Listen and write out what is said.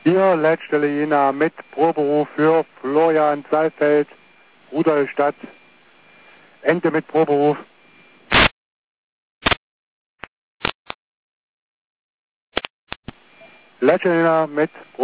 Hier Leitstelle Jena mit Proberuf für Florian Saalfeld, Rudolstadt, Ente mit Proberuf. Leitstelle Jena mit